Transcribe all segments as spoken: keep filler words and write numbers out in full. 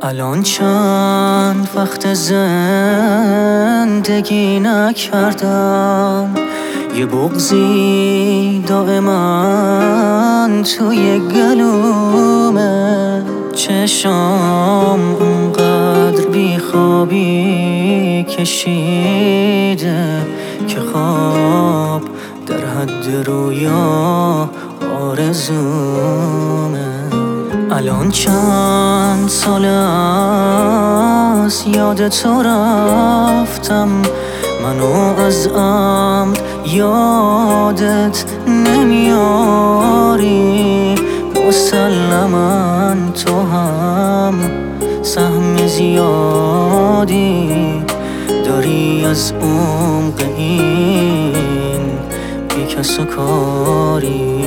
الان چند وقت زندگی نکردم، یه بغضی دائما توی گلومه. چشام اونقدر بیخوابی کشیده که خواب در حد رویا آرزومه. الان چند سال است یاد تو رفتم، منو از عمد یادت نمیاری. مسلماً تو هم سهم زیادی داری از عمق این بی کس و کاری.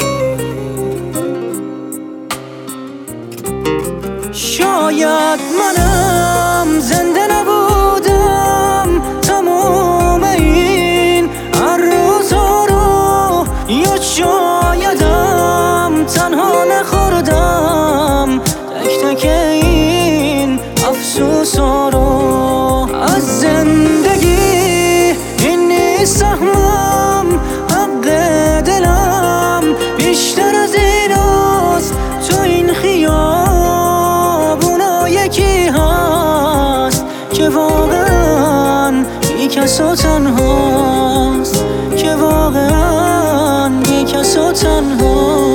شاید منم زنده نبودم تموم این هر روزا رو، یا شایدم تنها نخوردم تک تک این افسوسا رو. از زندگی این نیست سهمم، حق دلم بیشتر از این است. تو این خیابونا یکی هست که واقعا بی کس و تنهاست، که واقعا بی کس و تنهاست.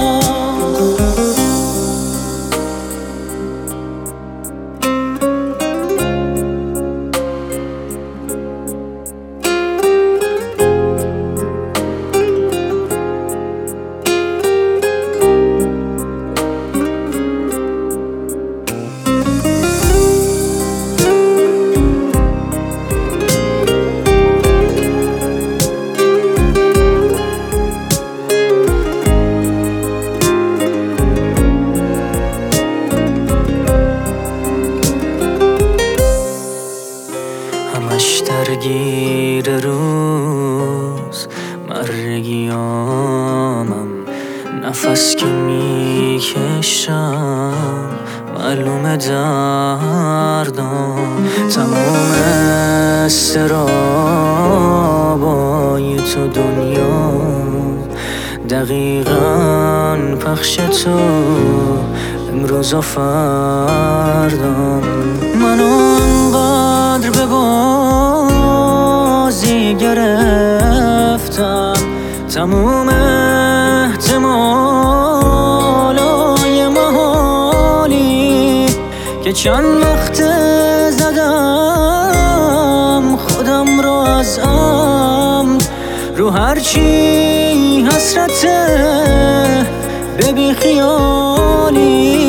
همش درگیر روز مرگیامم، نفس که میکشم معلومه دردم. تمام استرابای تو دنیا دقیقاً پخش تو امروز و فردم. منو انقدر به بازی گرفتم، تموم احتمالای محالی که چند وقت زدم خودم رو از عمد، رو هرچی حسرته به بی خیالی.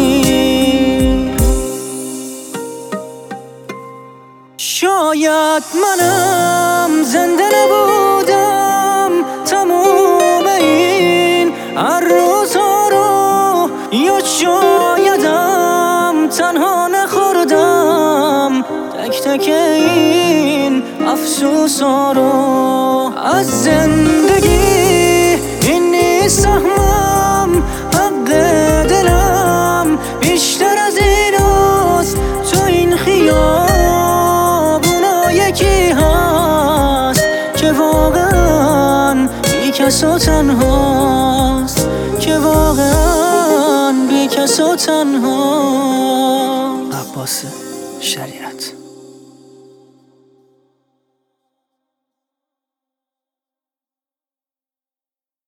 شاید منم زنده نبودم تموم این هر روزا رو، یا شایدم تنها نخوردم تک تک این افسوسا رو. از زندگی این نیست سهمم، حق دلم بیشتر از این است. تو این خیابونا یکی هست که واقعا بی کس و تنهاست، که واقعا بی کس و تنهاست. عباس شریعت.